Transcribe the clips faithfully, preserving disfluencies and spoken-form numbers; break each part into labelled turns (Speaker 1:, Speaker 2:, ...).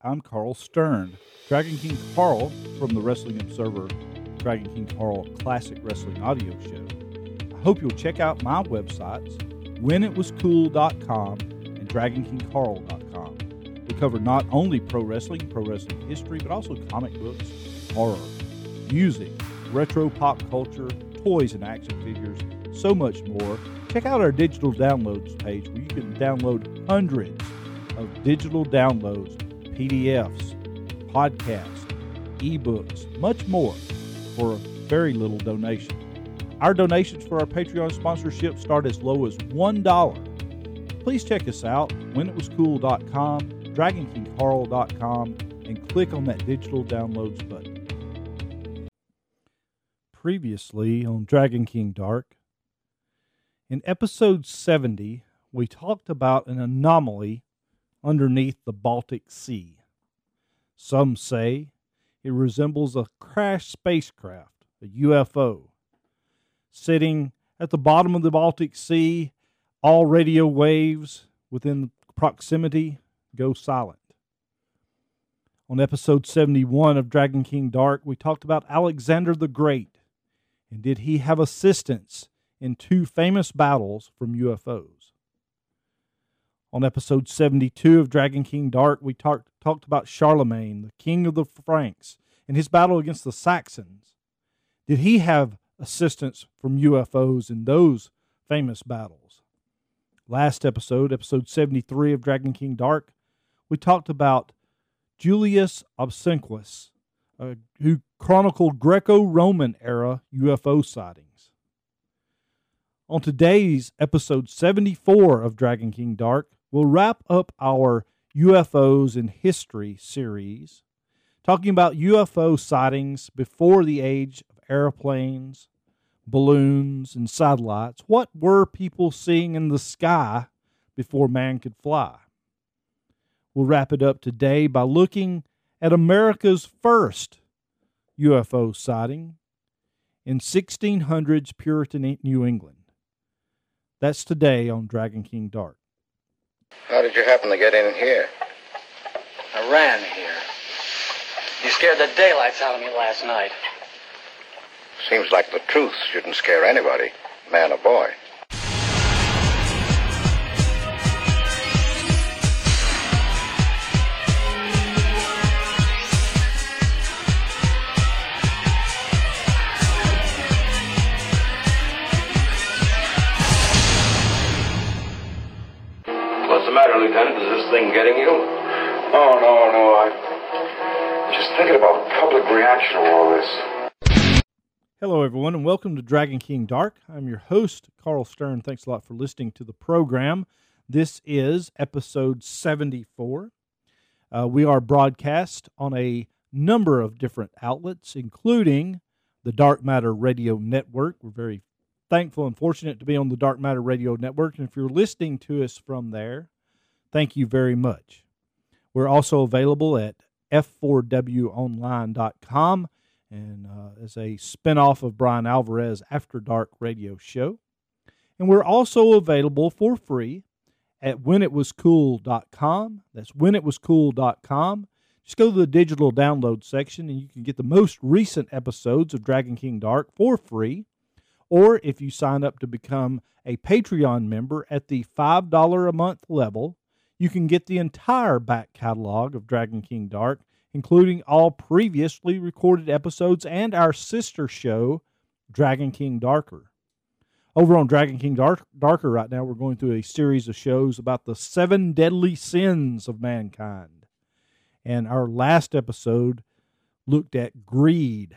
Speaker 1: I'm Carl Stern. Dragon King Carl from the Wrestling Observer, Dragon King Carl Classic Wrestling Audio Show. I hope you'll check out my websites, when it was cool dot com and dragon king carl dot com. We cover not only pro wrestling, pro wrestling history, but also comic books, horror, music, retro pop culture, toys and action figures, so much more. Check out our digital downloads page where you can download hundreds of digital downloads, P D Fs, podcasts, ebooks, much more for very little donation. Our donations for our Patreon sponsorship start as low as one dollar. Please check us out, when it was cool dot com, dragon king carl dot com, and click on that digital downloads button. Previously on Dragon King Dark, in episode seventy, we talked about an anomaly underneath the Baltic Sea. Some say it resembles a crashed spacecraft, a U F O, sitting at the bottom of the Baltic Sea. All radio waves within proximity go silent. On episode seventy-one of Dragon King Dark, we talked about Alexander the Great, and did he have assistance in two famous battles from U F Os? On episode seventy-two of Dragon King Dark, we talked talked about Charlemagne, the king of the Franks, and his battle against the Saxons. Did he have assistance from U F Os in those famous battles? Last episode, episode seventy-three of Dragon King Dark, we talked about Julius Obsequious, uh, who chronicled Greco-Roman era U F O sightings. On today's episode seventy-four of Dragon King Dark, we'll wrap up our U F Os in History series, talking about U F O sightings before the age of airplanes, balloons, and satellites. What were people seeing in the sky before man could fly? We'll wrap it up today by looking at America's first U F O sighting in sixteen hundreds Puritan New England. That's today on Dragon King Dark.
Speaker 2: How did you happen to get in here?
Speaker 3: I ran here. You scared the daylights out of me last night.
Speaker 2: Seems like the truth shouldn't scare anybody, man or boy.
Speaker 4: What's the matter, Lieutenant? Is this thing getting you?
Speaker 5: Oh, no, no. I'm just thinking about public reaction to all this.
Speaker 1: Hello, everyone, and welcome to Dragon King Dark. I'm your host, Carl Stern. Thanks a lot for listening to the program. This is episode seventy-four. Uh, we are broadcast on a number of different outlets, including the Dark Matter Radio Network. We're very thankful and fortunate to be on the Dark Matter Radio Network, and if you're listening to us from there, thank you very much. We're also available at f four w online dot com, and uh, as a spinoff of Brian Alvarez After Dark radio show. And we're also available for free at when it was cool dot com. That's when it was cool dot com. Just go to the digital download section, and you can get the most recent episodes of Dragon King Dark for free. Or if you sign up to become a Patreon member at the five dollars a month level, you can get the entire back catalog of Dragon King Dark, including all previously recorded episodes and our sister show, Dragon King Darker. Over on Dragon King Dark, Darker right now, we're going through a series of shows about the seven deadly sins of mankind. And our last episode looked at greed.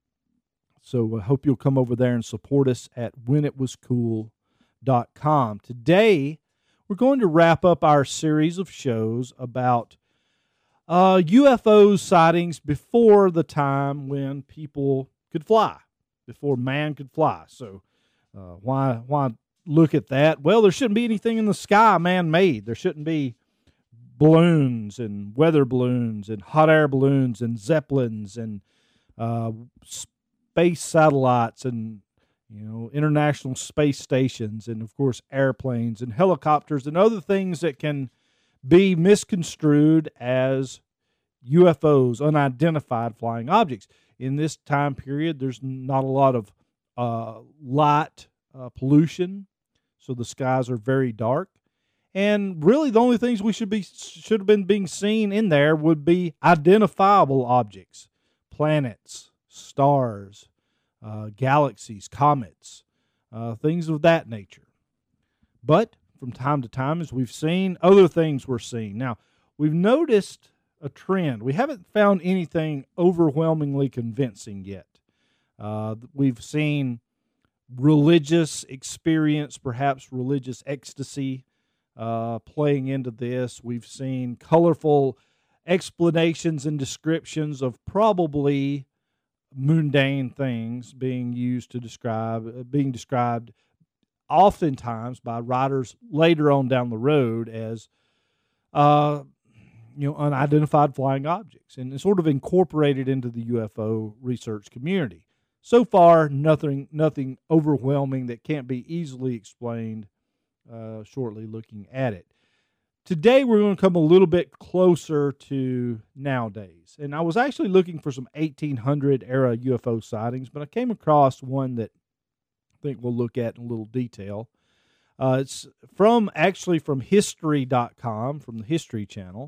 Speaker 1: So I hope you'll come over there and support us at when it was cool dot com. Today, we're going to wrap up our series of shows about Uh, U F O sightings before the time when people could fly, before man could fly. So uh, why why look at that? Well, there shouldn't be anything in the sky man-made. There shouldn't be balloons and weather balloons and hot air balloons and zeppelins and uh, space satellites and, you know, international space stations and, of course, airplanes and helicopters and other things that can be misconstrued as U F Os, unidentified flying objects. In this time period, there's not a lot of uh, light uh, pollution, so the skies are very dark. And really, the only things we should be should have been being seen in there would be identifiable objects, planets, stars, uh, galaxies, comets, uh, things of that nature. But from time to time, as we've seen, other things were seen. Now, we've noticed a trend. We haven't found anything overwhelmingly convincing yet. Uh, we've seen religious experience, perhaps religious ecstasy, uh, playing into this. We've seen colorful explanations and descriptions of probably mundane things being used to describe, uh, being described oftentimes by writers later on down the road as uh, you know, unidentified flying objects, and sort of incorporated into the U F O research community. So far, nothing nothing overwhelming that can't be easily explained uh, shortly looking at it. Today, we're going to come a little bit closer to nowadays. And I was actually looking for some eighteen hundred era U F O sightings, but I came across one that I think we'll look at in a little detail. Uh, it's from actually from history dot com, from the History Channel.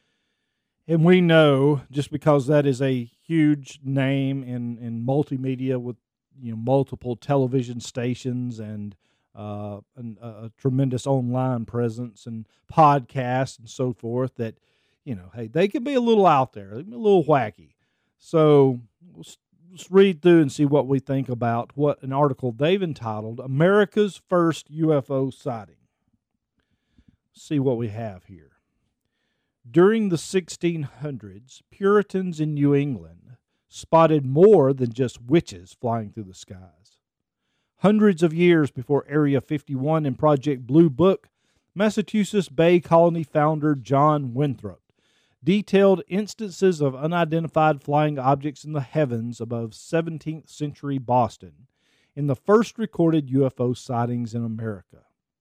Speaker 1: And we know, just because that is a huge name in, in multimedia with, you know, multiple television stations and uh, an, a, a tremendous online presence and podcasts and so forth, that, you know, hey, they can be a little out there, they can be a little wacky. So let's, let's read through and see what we think about what an article they've entitled America's First U F O Sighting. Let's see what we have here. During the sixteen hundreds, Puritans in New England spotted more than just witches flying through the skies. Hundreds of years before Area fifty-one and Project Blue Book, Massachusetts Bay Colony founder John Winthrop detailed instances of unidentified flying objects in the heavens above seventeenth century Boston in the first recorded U F O sightings in America.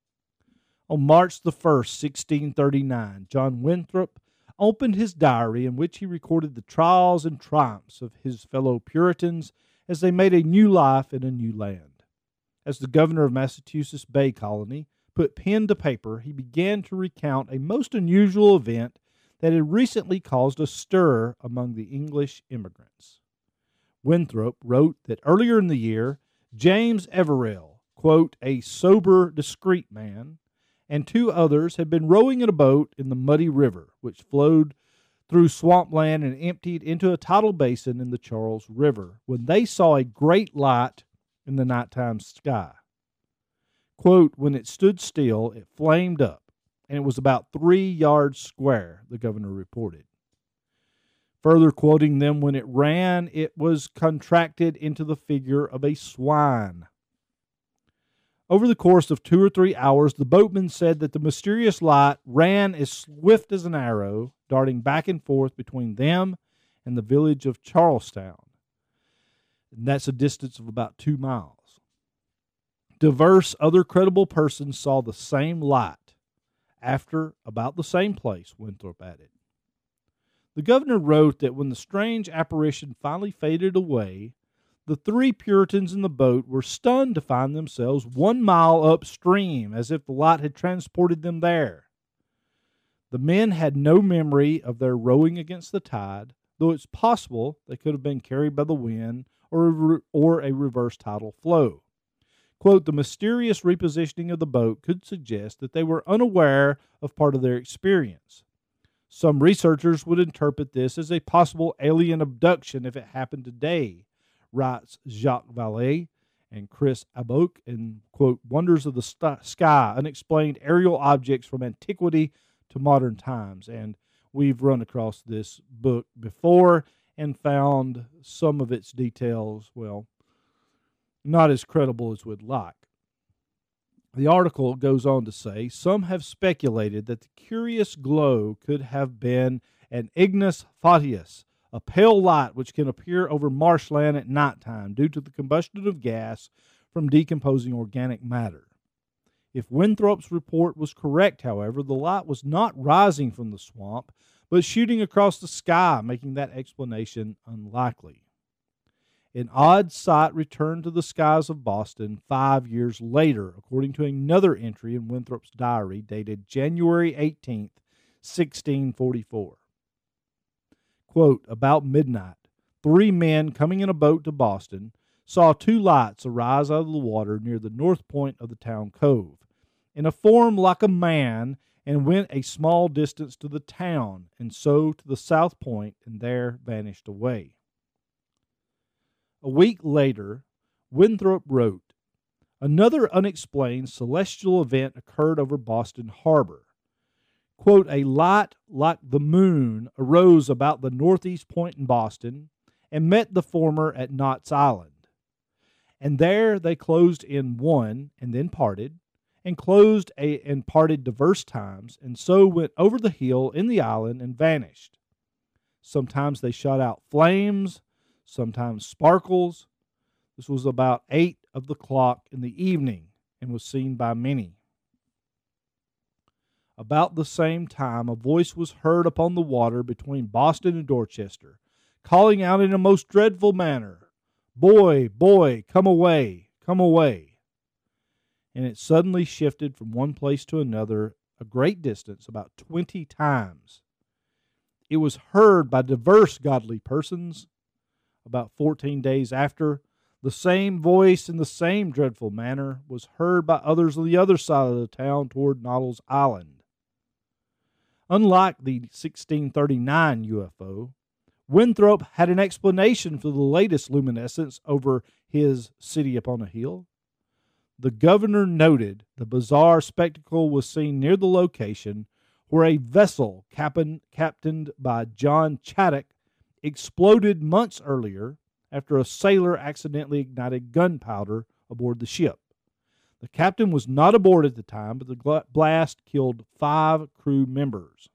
Speaker 1: On March the first, sixteen thirty-nine, John Winthrop opened his diary in which he recorded the trials and triumphs of his fellow Puritans as they made a new life in a new land. As the governor of Massachusetts Bay Colony put pen to paper, he began to recount a most unusual event that had recently caused a stir among the English immigrants. Winthrop wrote that earlier in the year, James Everell, quote, a sober, discreet man, and two others had been rowing in a boat in the muddy river, which flowed through swampland and emptied into a tidal basin in the Charles River, when they saw a great light in the nighttime sky. Quote, when it stood still, it flamed up, and it was about three yards square, the governor reported. Further quoting them, when it ran, it was contracted into the figure of a swine. Over the course of two or three hours, the boatman said that the mysterious light ran as swift as an arrow, darting back and forth between them and the village of Charlestown. And that's a distance of about two miles. Diverse other credible persons saw the same light after about the same place, Winthrop added. The governor wrote that when the strange apparition finally faded away, the three Puritans in the boat were stunned to find themselves one mile upstream, as if the light had transported them there. The men had no memory of their rowing against the tide, though it's possible they could have been carried by the wind or a, re- or a reverse tidal flow. Quote, the mysterious repositioning of the boat could suggest that they were unaware of part of their experience. Some researchers would interpret this as a possible alien abduction if it happened today, writes Jacques Vallée and Chris Abok in, quote, Wonders of the St- Sky, Unexplained Aerial Objects from Antiquity to Modern Times. And we've run across this book before and found some of its details, well, not as credible as we'd like. The article goes on to say, some have speculated that the curious glow could have been an ignis fatuus, a pale light which can appear over marshland at nighttime due to the combustion of gas from decomposing organic matter. If Winthrop's report was correct, however, the light was not rising from the swamp, but shooting across the sky, making that explanation unlikely. An odd sight returned to the skies of Boston five years later, according to another entry in Winthrop's diary dated January eighteenth, sixteen forty-four. Quote, about midnight, three men coming in a boat to Boston saw two lights arise out of the water near the north point of the town cove, in a form like a man, and went a small distance to the town, and so to the south point, and there vanished away. A week later, Winthrop wrote, another unexplained celestial event occurred over Boston Harbor. Quote, a light like the moon arose about the northeast point in Boston and met the former at Knott's Island. And there they closed in one and then parted, and closed a, and parted diverse times, and so went over the hill in the island and vanished. Sometimes they shot out flames, sometimes sparkles. This was about eight of the clock in the evening, and was seen by many. About the same time, a voice was heard upon the water between Boston and Dorchester, calling out in a most dreadful manner, boy, boy, come away, come away. And it suddenly shifted from one place to another a great distance, about twenty times. It was heard by diverse godly persons. About fourteen days after, the same voice in the same dreadful manner was heard by others on the other side of the town toward Noddle's Island. Unlike the sixteen thirty-nine U F O, Winthrop had an explanation for the latest luminescence over his city upon a hill. The governor noted the bizarre spectacle was seen near the location where a vessel captain, captained by John Chaddock exploded months earlier after a sailor accidentally ignited gunpowder aboard the ship. The captain was not aboard at the time, but the blast killed five crew members.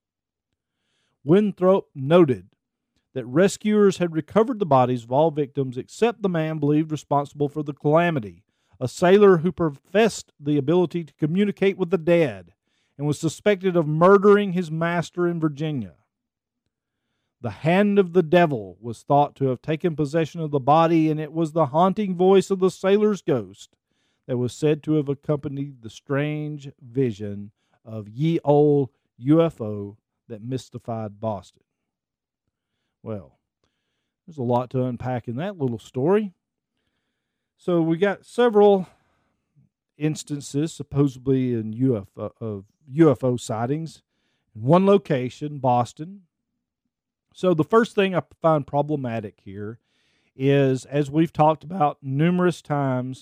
Speaker 1: Winthrop noted that rescuers had recovered the bodies of all victims except the man believed responsible for the calamity, a sailor who professed the ability to communicate with the dead and was suspected of murdering his master in Virginia. The hand of the devil was thought to have taken possession of the body, and it was the haunting voice of the sailor's ghost that was said to have accompanied the strange vision of ye olde U F O that mystified Boston. Well, there's a lot to unpack in that little story. So we got several instances, supposedly in U F O, of U F O sightings in one location, Boston. So the first thing I find problematic here is, as we've talked about numerous times,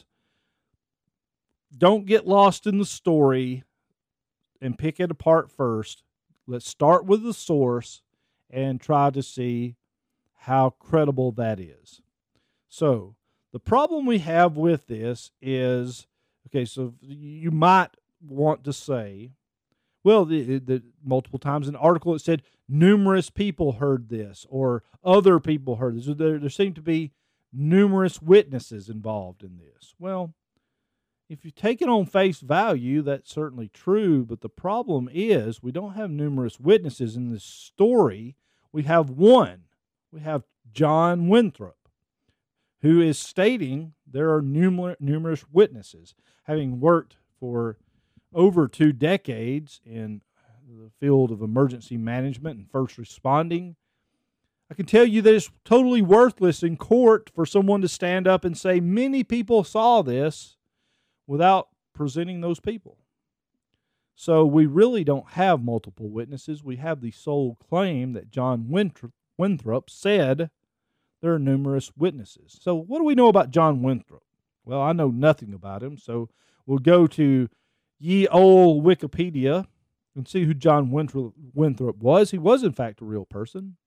Speaker 1: don't get lost in the story and pick it apart first. Let's start with the source and try to see how credible that is. So the problem we have with this is, okay, so you might want to say, well, the, the multiple times in the article it said numerous people heard this or other people heard this. There, there seem to be numerous witnesses involved in this. Well, if you take it on face value, that's certainly true, but the problem is we don't have numerous witnesses in this story. We have one. We have John Winthrop, who is stating there are numer- numerous witnesses, having worked for over two decades in the field of emergency management and first responding. I can tell you that it's totally worthless in court for someone to stand up and say many people saw this without presenting those people. So we really don't have multiple witnesses. We have the sole claim that John Winthrop, Winthrop said there are numerous witnesses. So what do we know about John Winthrop? Well, I know nothing about him, so we'll go to ye olde Wikipedia and see who John Winthrop, Winthrop was. He was, in fact, a real person.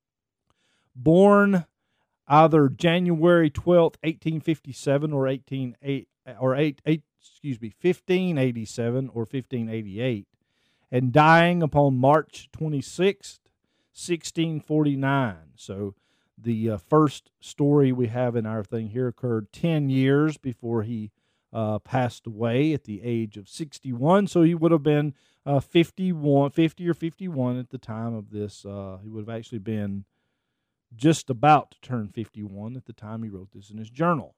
Speaker 1: Born either January twelfth, eighteen fifty-seven, or eighteen eight or eight, eight excuse me, fifteen eighty-seven or fifteen eighty-eight, and dying upon March twenty-sixth, sixteen forty-nine. So the uh, first story we have in our thing here occurred ten years before he uh, passed away at the age of sixty-one. So he would have been uh, fifty-one, fifty or fifty-one at the time of this. Uh, he would have actually been just about to turn fifty-one at the time he wrote this in his journal.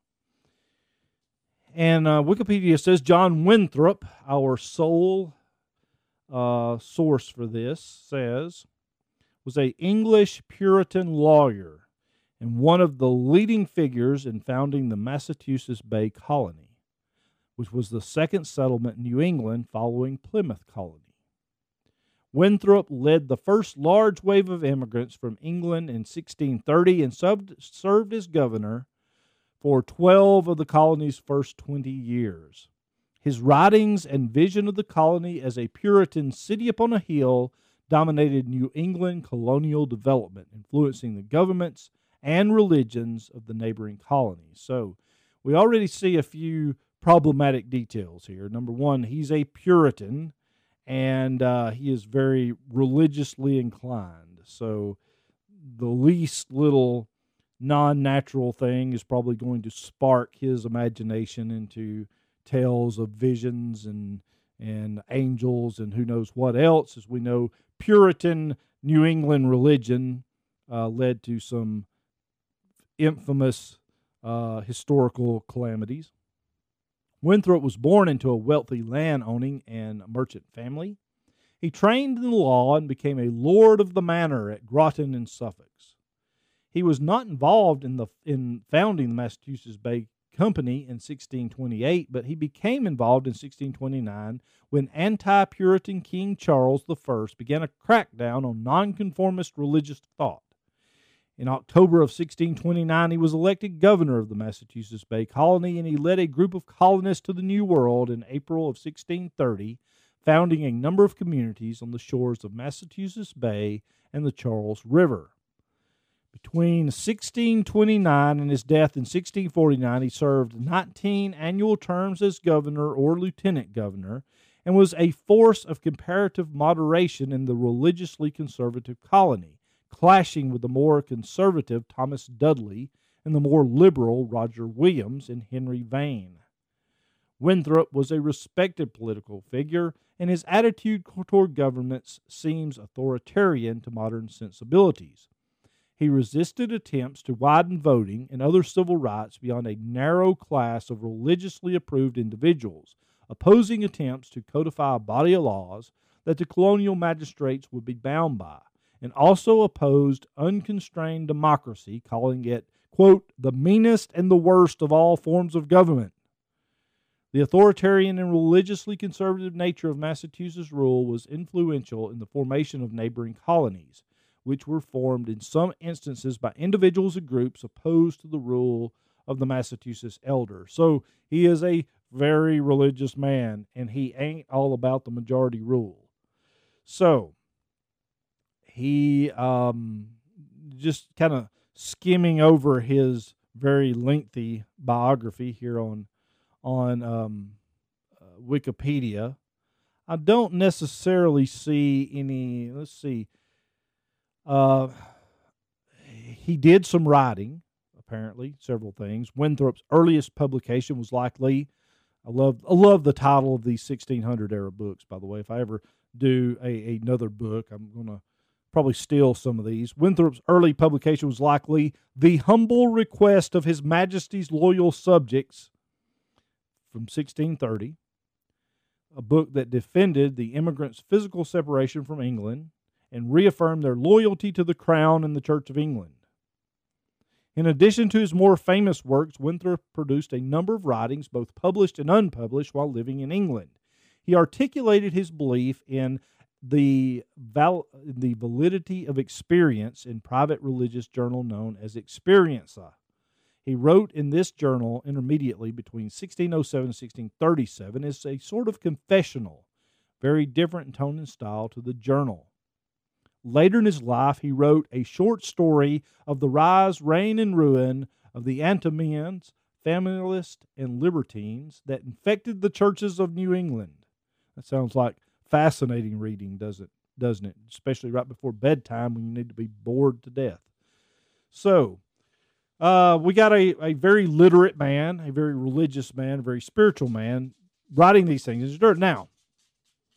Speaker 1: And uh, Wikipedia says John Winthrop, our sole uh, source for this, says, was a English Puritan lawyer and one of the leading figures in founding the Massachusetts Bay Colony, which was the second settlement in New England following Plymouth Colony. Winthrop led the first large wave of immigrants from England in sixteen thirty and served, served as governor for twelve of the colony's first twenty years. His writings and vision of the colony as a Puritan city upon a hill dominated New England colonial development, influencing the governments and religions of the neighboring colonies. So we already see a few problematic details here. Number one, he's a Puritan, and uh, he is very religiously inclined. So the least little non-natural thing is probably going to spark his imagination into tales of visions and and angels and who knows what else. As we know, Puritan New England religion uh, led to some infamous uh, historical calamities. Winthrop was born into a wealthy land-owning and merchant family. He trained in the law and became a lord of the manor at Groton in Suffolk. He was not involved in the in founding the Massachusetts Bay Company in sixteen twenty-eight, but he became involved in sixteen twenty-nine when anti-Puritan King Charles the First began a crackdown on nonconformist religious thought. In October of sixteen twenty-nine, he was elected governor of the Massachusetts Bay Colony, and he led a group of colonists to the New World in April of sixteen thirty, founding a number of communities on the shores of Massachusetts Bay and the Charles River. Between sixteen twenty-nine and his death in sixteen forty-nine, he served nineteen annual terms as governor or lieutenant governor and was a force of comparative moderation in the religiously conservative colony, clashing with the more conservative Thomas Dudley and the more liberal Roger Williams and Henry Vane. Winthrop was a respected political figure, and his attitude toward governments seems authoritarian to modern sensibilities. He resisted attempts to widen voting and other civil rights beyond a narrow class of religiously approved individuals, opposing attempts to codify a body of laws that the colonial magistrates would be bound by, and also opposed unconstrained democracy, calling it, quote, the meanest and the worst of all forms of government. The authoritarian and religiously conservative nature of Massachusetts' rule was influential in the formation of neighboring colonies, which were formed in some instances by individuals and groups opposed to the rule of the Massachusetts elder. So he is a very religious man, and he ain't all about the majority rule. So he, um, just kind of skimming over his very lengthy biography here on, on um, uh, Wikipedia, I don't necessarily see any, let's see, Uh, he did some writing, apparently, several things. Winthrop's earliest publication was likely, I love I love the title of these sixteen hundred era books, by the way. If I ever do a, another book, I'm going to probably steal some of these. Winthrop's early publication was likely The Humble Request of His Majesty's Loyal Subjects from sixteen thirty, a book that defended the immigrants' physical separation from England and reaffirmed their loyalty to the Crown and the Church of England. In addition to his more famous works, Winthrop produced a number of writings, both published and unpublished, while living in England. He articulated his belief in the, val- the validity of experience in private religious journal known as Experienza. He wrote in this journal intermediately between sixteen oh seven and sixteen thirty-seven as a sort of confessional, very different in tone and style to the journal. Later in his life, he wrote a short story of the rise, reign, and ruin of the Antinomians, Familists, and Libertines that infected the churches of New England. That sounds like fascinating reading, doesn't, doesn't it? Especially right before bedtime when you need to be bored to death. So, uh, we got a, a very literate man, a very religious man, a very spiritual man, writing these things. Now,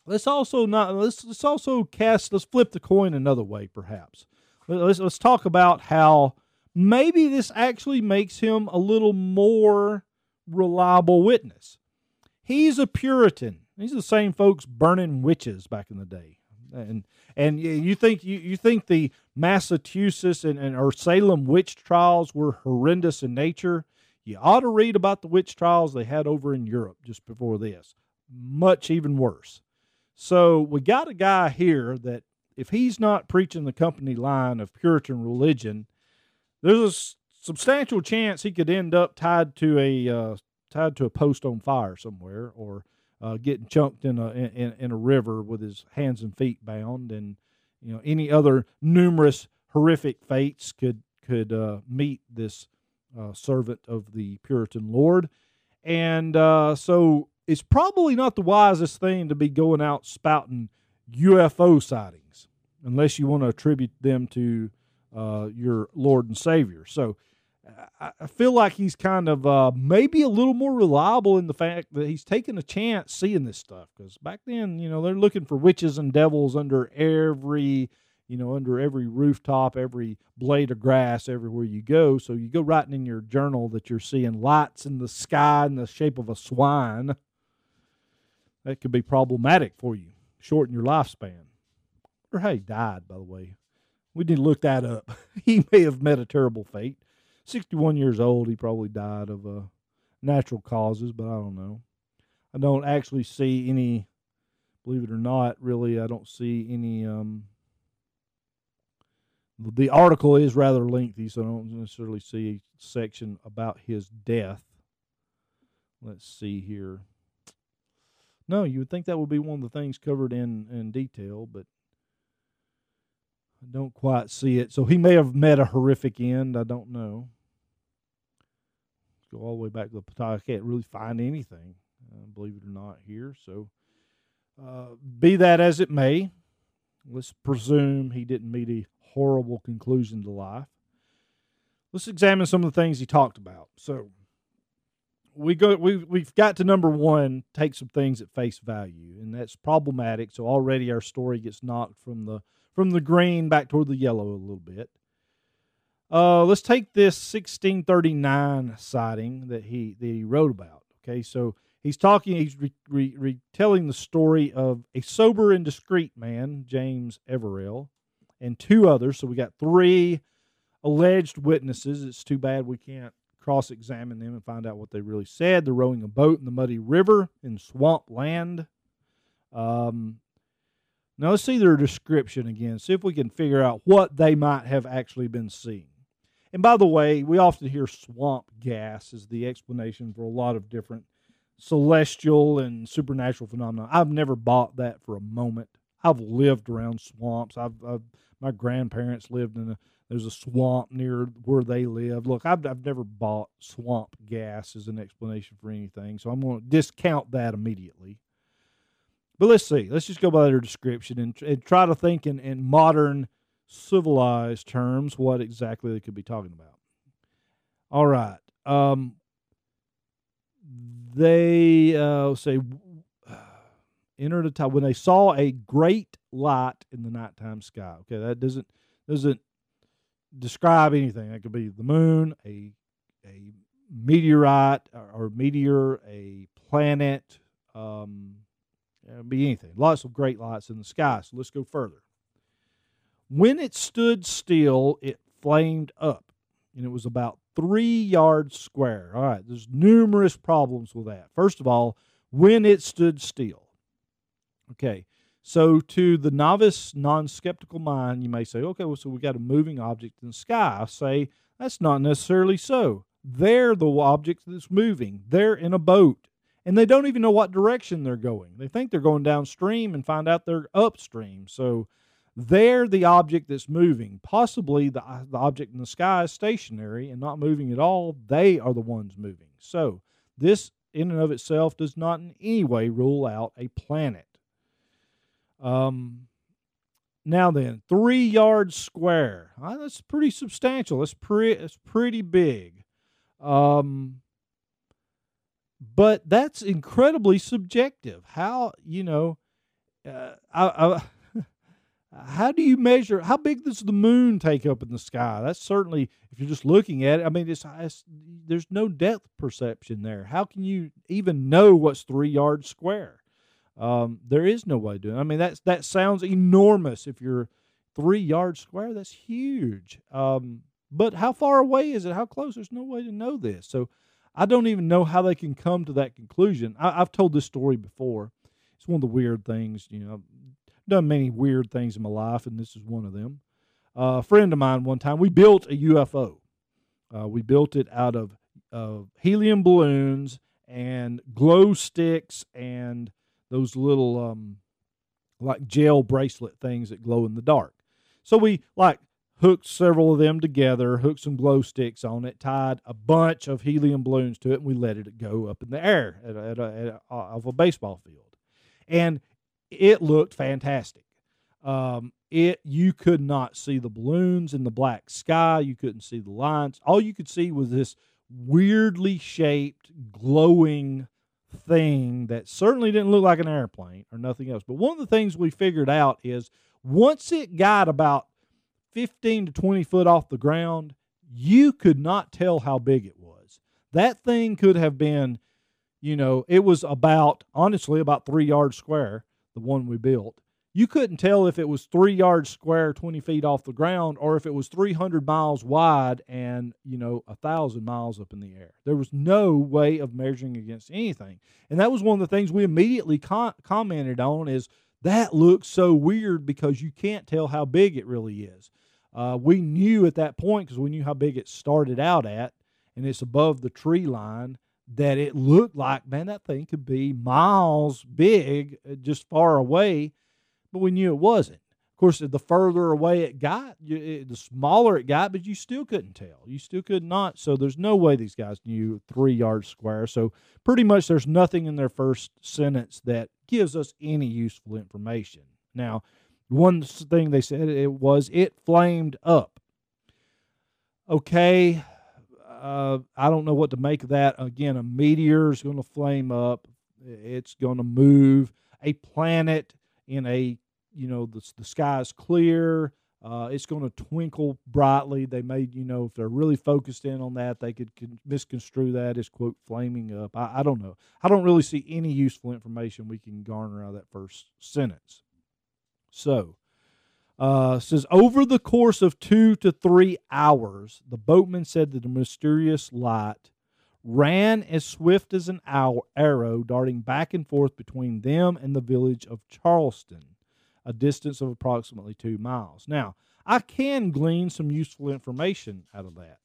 Speaker 1: let's also not let's let's also cast let's flip the coin another way, perhaps. Let's let's talk about how maybe this actually makes him a little more reliable witness. He's a Puritan. These are the same folks burning witches back in the day. And and you think you, you think the Massachusetts and, and or Salem witch trials were horrendous in nature? You ought to read about the witch trials they had over in Europe just before this. Much even worse. So we got a guy here that if he's not preaching the company line of Puritan religion, there's a s- substantial chance he could end up tied to a uh, tied to a post on fire somewhere, or uh, getting chunked in a in, in a river with his hands and feet bound, and you know any other numerous horrific fates could could uh, meet this uh, servant of the Puritan Lord, and uh, so it's probably not the wisest thing to be going out spouting U F O sightings, unless you want to attribute them to uh, your Lord and Savior. So I, I feel like he's kind of uh, maybe a little more reliable in the fact that he's taking a chance seeing this stuff. Because back then, you know, they're looking for witches and devils under every, you know, under every rooftop, every blade of grass, everywhere you go. So you go writing in your journal that you're seeing lights in the sky in the shape of a swine. That could be problematic for you, shorten your lifespan. Or how he died, by the way. We need to look that up. He may have met a terrible fate. sixty-one years old, he probably died of uh, natural causes, but I don't know. I don't actually see any, believe it or not, really, I don't see any, um, the article is rather lengthy, so I don't necessarily see a section about his death. Let's see here. No, you would think that would be one of the things covered in, in detail, but I don't quite see it. So he may have met a horrific end. I don't know. Let's go all the way back to the Ptah. I can't really find anything, uh, believe it or not, here. So uh, be that as it may, let's presume he didn't meet a horrible conclusion to life. Let's examine some of the things he talked about. So we go. We we've got to number one. Take some things at face value, and that's problematic. So already our story gets knocked from the from the green back toward the yellow a little bit. Uh, let's take this sixteen thirty-nine sighting that he that he wrote about. Okay, so he's talking. He's re, re, retelling the story of a sober and discreet man, James Everell, and two others. So we got three alleged witnesses. It's too bad we can't cross-examine them and find out what they really said. They're rowing a boat in the muddy river in swamp land. Um, now let's see their description again. See if we can figure out what they might have actually been seeing. And by the way, we often hear swamp gas as the explanation for a lot of different celestial and supernatural phenomena. I've never bought that for a moment. I've lived around swamps. I've, I've my grandparents lived in a There's a swamp near where they live. Look, I've, I've never bought swamp gas as an explanation for anything, so I'm going to discount that immediately. But let's see. Let's just go by their description and, and try to think in, in modern, civilized terms what exactly they could be talking about. All right. Um, they uh, say, entered a time when they saw a great light in the nighttime sky. Okay, that doesn't doesn't describe anything. That could be the moon, a a meteorite or, or meteor, a planet, um, it could be anything. Lots of great lights in the sky. So let's go further. When it stood still, it flamed up, and it was about three yards square. All right, there's numerous problems with that. First of all, when it stood still. Okay. So to the novice, non-skeptical mind, you may say, okay, well, so we got a moving object in the sky. I say, that's not necessarily so. They're the object that's moving. They're in a boat, and they don't even know what direction they're going. They think they're going downstream and find out they're upstream. So they're the object that's moving. Possibly the, the object in the sky is stationary and not moving at all. They are the ones moving. So this, in and of itself, does not in any way rule out a planet. Um, now then, three yards square. Uh, that's pretty substantial. That's pretty. That's pretty big. Um, but that's incredibly subjective. How you know? uh, I, I how do you measure, how big does the moon take up in the sky? That's certainly, if you're just looking at it, I mean, it's, it's there's no depth perception there. How can you even know what's three yards square? Um, there is no way to do it. I mean, that's, that sounds enormous. If you're three yards square, that's huge. Um, but how far away is it? How close? There's no way to know this. So I don't even know how they can come to that conclusion. I, I've told this story before. It's one of the weird things, you know. I've done many weird things in my life, and this is one of them. Uh, a friend of mine one time, we built a U F O. Uh, we built it out of uh, helium balloons and glow sticks and those little um, like gel bracelet things that glow in the dark. So we like hooked several of them together, hooked some glow sticks on it, tied a bunch of helium balloons to it, and we let it go up in the air at a, at a, at a, off a baseball field. And it looked fantastic. Um, it you could not see the balloons in the black sky. You couldn't see the lines. All you could see was this weirdly shaped, glowing thing that certainly didn't look like an airplane or nothing else. But one of the things we figured out is once it got about fifteen to twenty foot off the ground, you could not tell how big it was. That thing could have been, you know, it was about, honestly, about three yards square, the one we built. You couldn't tell if it was three yards square, twenty feet off the ground, or if it was three hundred miles wide and, you know, one thousand miles up in the air. There was no way of measuring against anything. And that was one of the things we immediately com- commented on is that looks so weird because you can't tell how big it really is. Uh, we knew at that point, because we knew how big it started out at, and it's above the tree line, that it looked like, man, that thing could be miles big, just far away, but we knew it wasn't. Of course, the further away it got, it, the smaller it got, but you still couldn't tell. You still could not. So there's no way these guys knew three yards square. So pretty much there's nothing in their first sentence that gives us any useful information. Now, one thing they said it was it flamed up. Okay, uh, I don't know what to make of that. Again, a meteor is going to flame up. It's going to move. A planet in a, you know, the, the sky is clear. Uh, it's going to twinkle brightly. They may, you know, if they're really focused in on that, they could, could misconstrue that as, quote, flaming up. I, I don't know. I don't really see any useful information we can garner out of that first sentence. So, uh, says, over the course of two to three hours, the boatman said that the mysterious light ran as swift as an arrow, darting back and forth between them and the village of Charleston, a distance of approximately two miles. Now, I can glean some useful information out of that.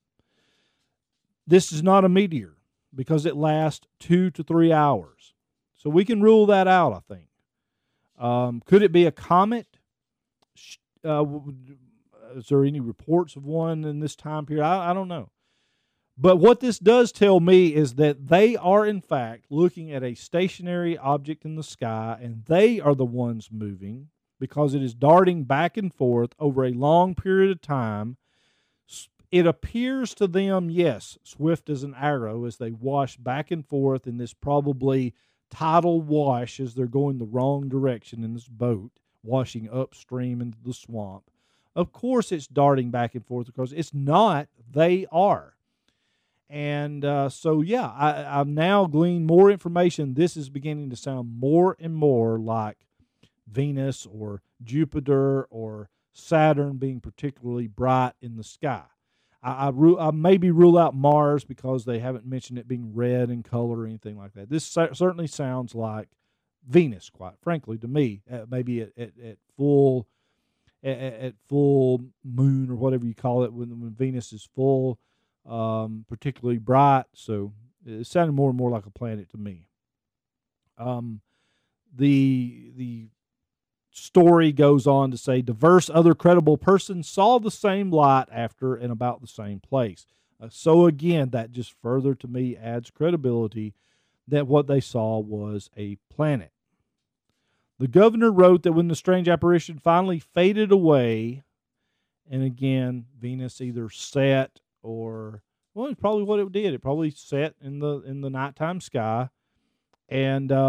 Speaker 1: This is not a meteor because it lasts two to three hours. So we can rule that out, I think. Um, could it be a comet? Uh, is there any reports of one in this time period? I, I don't know. But what this does tell me is that they are, in fact, looking at a stationary object in the sky, and they are the ones moving because it is darting back and forth over a long period of time. It appears to them, yes, swift as an arrow as they wash back and forth in this probably tidal wash as they're going the wrong direction in this boat, washing upstream into the swamp. Of course it's darting back and forth because it's not, they are. And uh, so, yeah, I, I've now gleaned more information. This is beginning to sound more and more like Venus or Jupiter or Saturn being particularly bright in the sky. I, I, ru- I maybe rule out Mars because they haven't mentioned it being red in color or anything like that. This sa- certainly sounds like Venus, quite frankly, to me. Uh, maybe at, at, at full at, at full moon or whatever you call it, when, when Venus is full. Um, particularly bright, so it sounded more and more like a planet to me. Um, the the story goes on to say diverse other credible persons saw the same light after and about the same place. Uh, so again, that just further to me adds credibility that what they saw was a planet. The governor wrote that when the strange apparition finally faded away, and again, Venus either set or, well, it's probably what it did. It probably set in the in the nighttime sky, and um,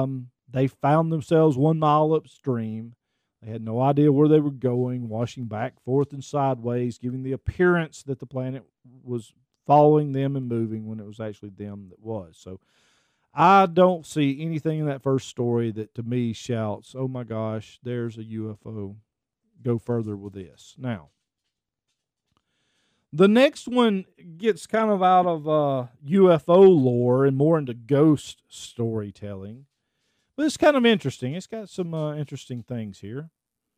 Speaker 1: they found themselves one mile upstream. They had no idea where they were going, washing back, forth, and sideways, giving the appearance that the planet was following them and moving when it was actually them that was. So I don't see anything in that first story that to me shouts, oh my gosh, there's a U F O. Go further with this. Now, the next one gets kind of out of uh, U F O lore and more into ghost storytelling. But it's kind of interesting. It's got some uh, interesting things here.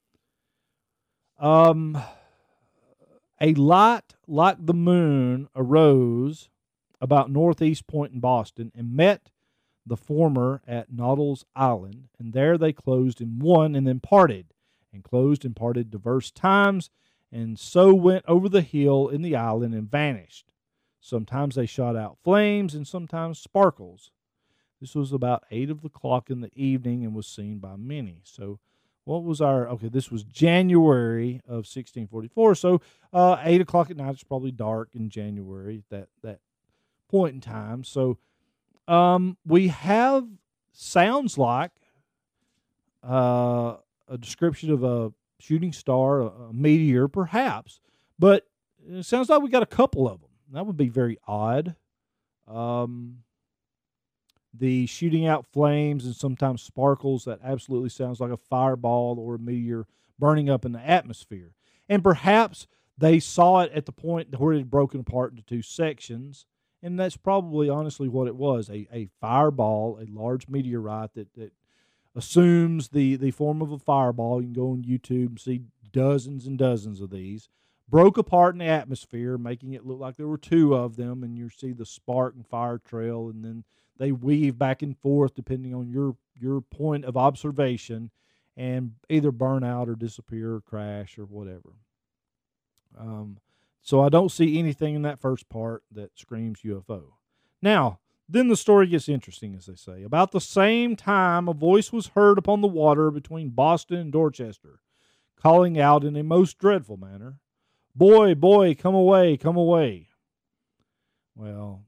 Speaker 1: Um, a light like the moon arose about Northeast Point in Boston and met the former at Nautilus Island, and there they closed in one and then parted, and closed and parted diverse times, and so went over the hill in the island and vanished. Sometimes they shot out flames and sometimes sparkles. This was about eight of the clock in the evening and was seen by many. So what was our, okay, this was January of sixteen forty-four. So uh, eight o'clock at night, it's probably dark in January, that, that point in time. So um, we have, sounds like, uh, a description of a shooting star, a, a meteor, perhaps. But it sounds like we got a couple of them. That would be very odd. Um... The shooting out flames and sometimes sparkles, that absolutely sounds like a fireball or a meteor burning up in the atmosphere. And perhaps they saw it at the point where it had broken apart into two sections, and that's probably honestly what it was, a, a fireball, a large meteorite that, that assumes the, the form of a fireball. You can go on YouTube and see dozens and dozens of these. Broke apart in the atmosphere, making it look like there were two of them, and you see the spark and fire trail, and then they weave back and forth depending on your, your point of observation and either burn out or disappear or crash or whatever. Um, so I don't see anything in that first part that screams U F O. Now, then the story gets interesting, as they say. About the same time, a voice was heard upon the water between Boston and Dorchester, calling out in a most dreadful manner, "Boy, boy, come away, come away." Well,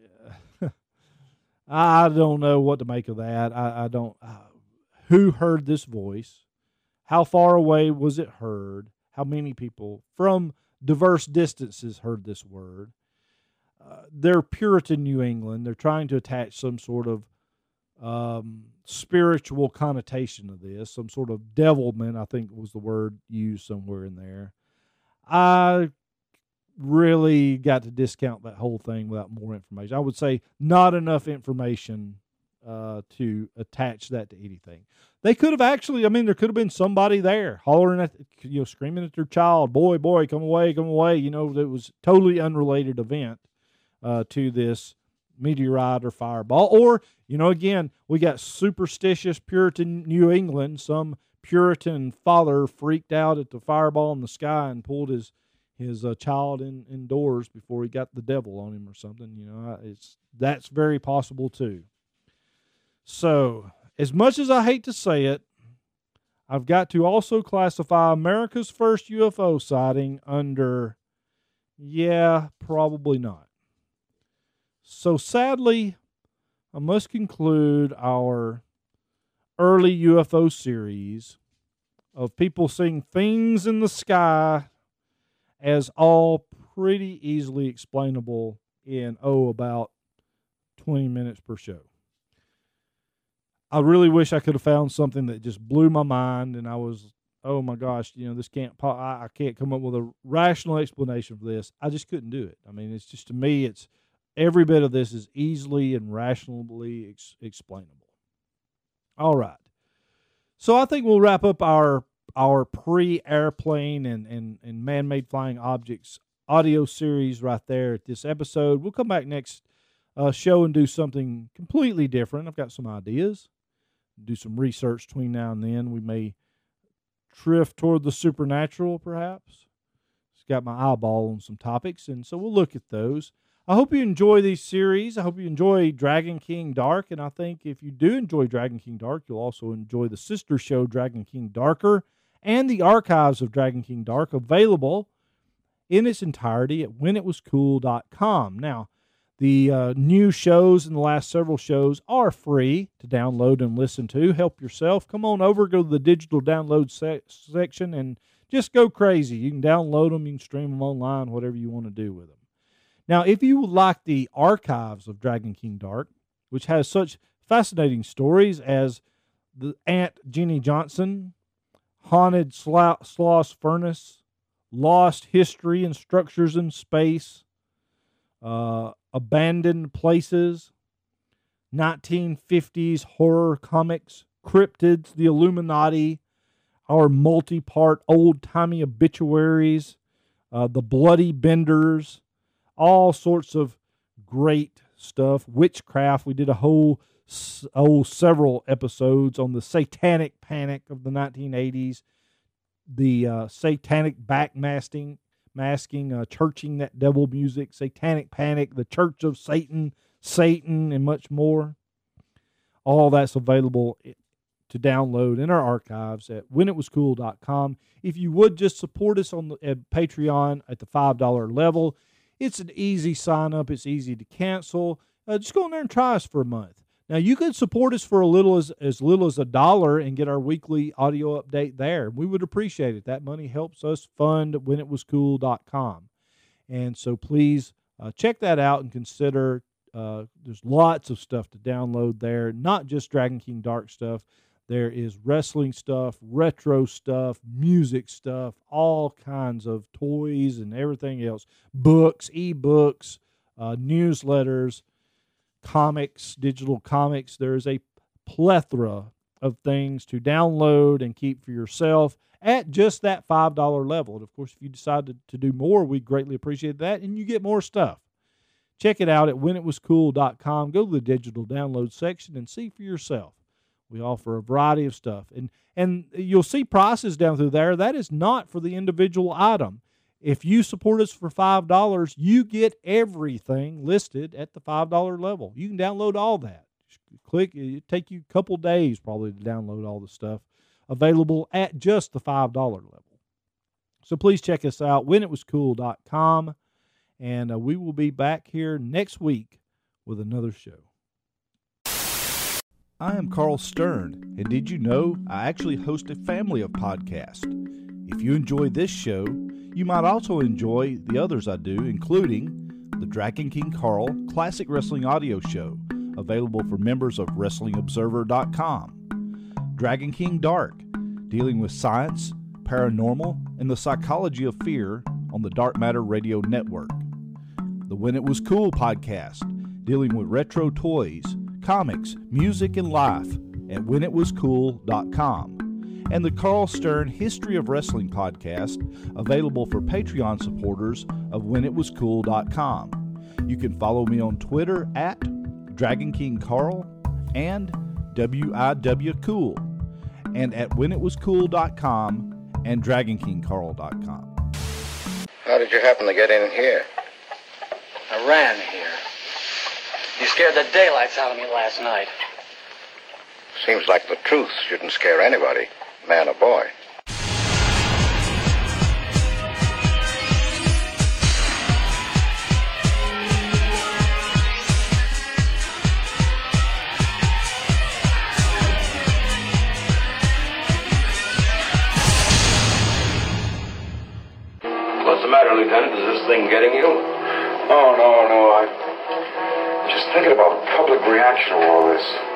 Speaker 1: I don't know what to make of that. I, I don't. Uh, who heard this voice? How far away was it heard? How many people from diverse distances heard this word? Uh, they're Puritan New England. They're trying to attach some sort of um, spiritual connotation to this, some sort of devilment, I think was the word used somewhere in there. I really got to discount that whole thing without more information. I would say not enough information uh, to attach that to anything. They could have actually, I mean, there could have been somebody there hollering at, you know, screaming at their child, "Boy, boy, come away, come away." You know, that was totally unrelated event uh, to this meteorite or fireball. Or, you know, again, we got superstitious Puritan New England. Some Puritan father freaked out at the fireball in the sky and pulled his his uh, child in, indoors before he got the devil on him or something. You know, it's that's very possible too. So, as much as I hate to say it, I've got to also classify America's first U F O sighting under, yeah, probably not. So sadly, I must conclude our early U F O series of people seeing things in the sky as all pretty easily explainable in, oh, about twenty minutes per show. I really wish I could have found something that just blew my mind and I was, oh my gosh, you know, this can't, I, I can't come up with a rational explanation for this. I just couldn't do it. I mean, it's just, to me, it's, every bit of this is easily and rationally ex- explainable. All right. So I think we'll wrap up our our pre-airplane and, and, and man-made flying objects audio series right there at this episode. We'll come back next uh, show and do something completely different. I've got some ideas. Do some research between now and then. We may drift toward the supernatural, perhaps. It's got my eyeball on some topics, and so we'll look at those. I hope you enjoy these series. I hope you enjoy Dragon King Dark, and I think if you do enjoy Dragon King Dark, you'll also enjoy the sister show, Dragon King Darker, and the archives of Dragon King Dark, available in its entirety at when it was cool dot com. Now, The uh, new shows and the last several shows are free to download and listen to. Help yourself. Come on over, go to the digital download sec- section, and just go crazy. You can download them, you can stream them online, whatever you want to do with them. Now, if you would like the archives of Dragon King Dark, which has such fascinating stories as the Aunt Jenny Johnson, Haunted Sla- Sloss Furnace, Lost History and Structures in Space, uh, Abandoned Places, nineteen fifties horror comics, cryptids, the Illuminati, our multi-part old-timey obituaries, uh, the Bloody Benders, all sorts of great stuff. Witchcraft, we did a whole oh, several episodes on the satanic panic of the nineteen eighties, the uh, satanic backmasking, masking, uh, churching that devil music, satanic panic, the Church of Satan, Satan, and much more. All that's available to download in our archives at when it was cool dot com. If you would just support us on the, at Patreon at the five dollar level, it's an easy sign up. It's easy to cancel. Uh, just go in there and try us for a month. Now, you can support us for a little as, as little as a dollar and get our weekly audio update there. We would appreciate it. That money helps us fund when it was cool dot com. And so please uh, check that out and consider. Uh, there's lots of stuff to download there, not just Dragon King Dark stuff. There is wrestling stuff, retro stuff, music stuff, all kinds of toys and everything else. Books, e-books, uh, newsletters, comics, digital comics. There's a plethora of things to download and keep for yourself at just that five dollar level. And, of course, if you decide to, to do more, we'd greatly appreciate that, and you get more stuff. Check it out at when it was cool dot com. Go to the digital download section and see for yourself. We offer a variety of stuff. And and you'll see prices down through there. That is not for the individual item. If you support us for five dollars, you get everything listed at the five dollar level. You can download all that. Just click. It'll take you a couple days probably to download all the stuff available at just the five dollar level. So please check us out, when it was cool dot com. And uh, we will be back here next week with another show. I am Carl Stern, and did you know I actually host a family of podcasts? If you enjoy this show, you might also enjoy the others I do, including the Dragon King Carl Classic Wrestling Audio Show, available for members of Wrestling Observer dot com. Dragon King Dark, dealing with science, paranormal, and the psychology of fear on the Dark Matter Radio Network. The When It Was Cool podcast, dealing with retro toys, comics, music, and life at when it was cool dot com. And the Carl Stern History of Wrestling podcast, available for Patreon supporters of when it was cool dot com. You can follow me on Twitter at Dragon King Carl and W I W Cool, and at when it was cool dot com and Dragon King Carl dot com.
Speaker 2: How did you happen to get in here?
Speaker 3: I ran here. You scared the daylights out of me last night.
Speaker 2: Seems like the truth shouldn't scare anybody, man or boy.
Speaker 4: What's the matter, Lieutenant? Is this thing getting you?
Speaker 5: Oh, no, no, I... Just thinking about public reaction to all this.